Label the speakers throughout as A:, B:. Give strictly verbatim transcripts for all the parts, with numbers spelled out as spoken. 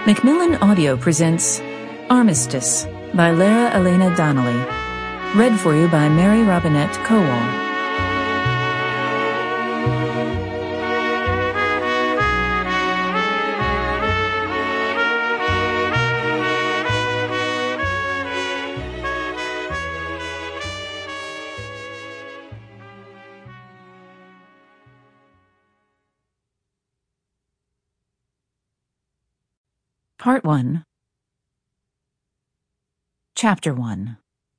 A: Macmillan Audio presents Armistice by Lara Elena Donnelly. Read for you by Mary Robinette Kowal. Part one. Chapter one.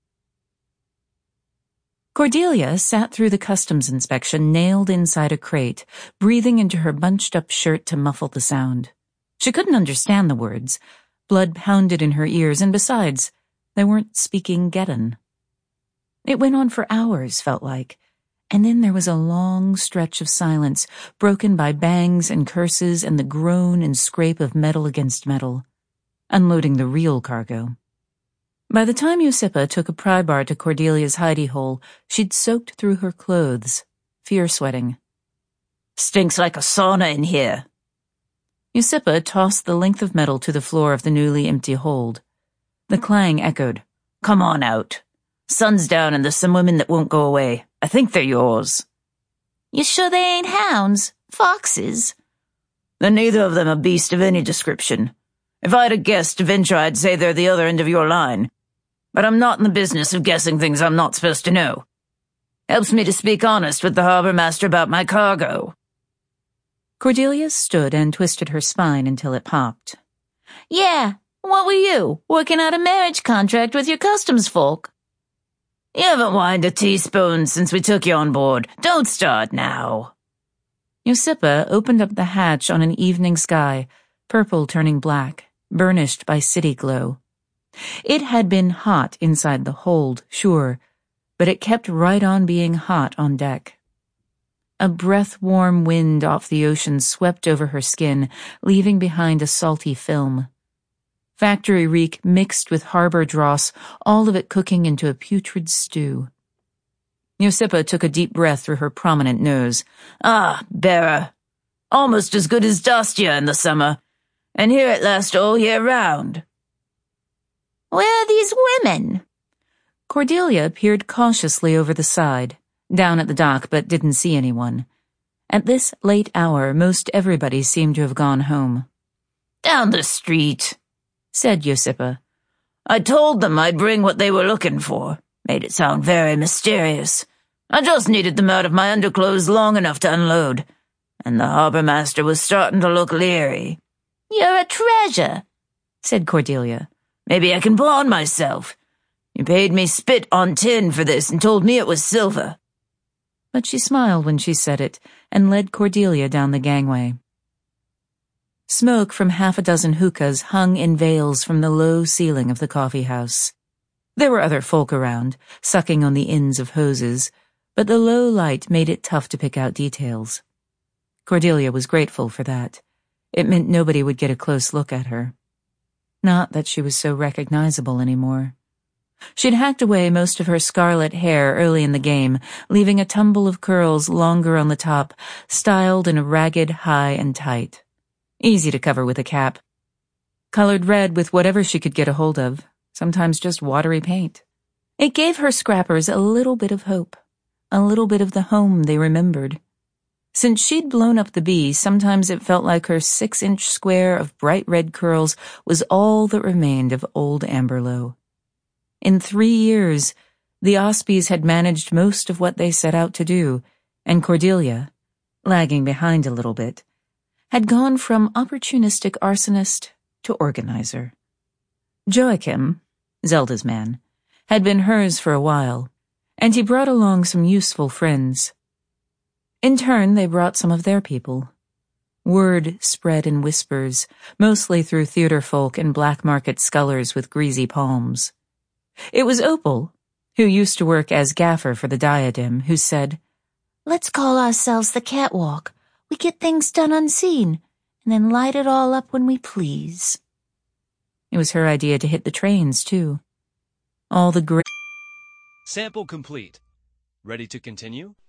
A: Cordelia sat through the customs inspection nailed inside a crate, breathing into her bunched-up shirt to muffle the sound. She couldn't understand the words. Blood pounded in her ears, and besides, they weren't speaking Geddon. It went on for hours, felt like, and then there was a long stretch of silence, broken by bangs and curses and the groan and scrape of metal against metal, unloading the real cargo. By the time Eusippa took a pry bar to Cordelia's hidey hole, she'd soaked through her clothes, fear-sweating.
B: "Stinks like a sauna in here."
A: Eusippa tossed the length of metal to the floor of the newly empty hold. The clang echoed.
B: "Come on out. Sun's down and there's some women that won't go away. I think they're yours."
C: "You sure they ain't hounds? Foxes?"
B: "They're neither of them a beast of any description. If I'd have guessed to venture, I'd say they're the other end of your line. But I'm not in the business of guessing things I'm not supposed to know. Helps me to speak honest with the harbor master about my cargo."
A: Cordelia stood and twisted her spine until it popped.
C: "Yeah, what were you, working out a marriage contract with your customs folk?"
B: "You haven't whined a teaspoon since we took you on board. Don't start now."
A: Eusippa opened up the hatch on an evening sky, purple turning black, burnished by city glow. It had been hot inside the hold, sure, but it kept right on being hot on deck. A breath-warm wind off the ocean swept over her skin, leaving behind a salty film. Factory reek mixed with harbor dross, all of it cooking into a putrid stew. Eusippa took a deep breath through her prominent nose.
B: "Ah, bearer. Almost as good as Dostia in the summer. And here it lasts all year round."
C: "Where are these women?"
A: Cordelia peered cautiously over the side, down at the dock, but didn't see anyone. At this late hour, most everybody seemed to have gone home.
B: "Down the street," said
A: Eusippa.
B: "I told them I'd bring what they were looking for. Made it sound very mysterious. I just needed them out of my underclothes long enough to unload. And the harbor master was starting to look leery."
C: "You're a treasure,"
A: said Cordelia.
B: "Maybe I can pawn myself. You paid me spit on tin for this and told me it was silver."
A: But she smiled when she said it and led Cordelia down the gangway. Smoke from half a dozen hookahs hung in veils from the low ceiling of the coffee house. There were other folk around, sucking on the ends of hoses, but the low light made it tough to pick out details. Cordelia was grateful for that. It meant nobody would get a close look at her. Not that she was so recognizable anymore. She'd hacked away most of her scarlet hair early in the game, leaving a tumble of curls longer on the top, styled in a ragged high and tight. Easy to cover with a cap. Colored red with whatever she could get a hold of, sometimes just watery paint. It gave her scrappers a little bit of hope, a little bit of the home they remembered. Since she'd blown up the bee, sometimes it felt like her six-inch square of bright red curls was all that remained of old Amberlow. In three years, the Ospies had managed most of what they set out to do, and Cordelia, lagging behind a little bit, had gone from opportunistic arsonist to organizer. Joachim, Zelda's man, had been hers for a while, and he brought along some useful friends. In turn, they brought some of their people. Word spread in whispers, mostly through theater folk and black market scullers with greasy palms. It was Opal, who used to work as gaffer for the Diadem, who said,
C: "Let's call ourselves the Catwalk. We get things done unseen, and then light it all up when we please."
A: It was her idea to hit the trains, too. All the great...
D: Sample complete. Ready to continue?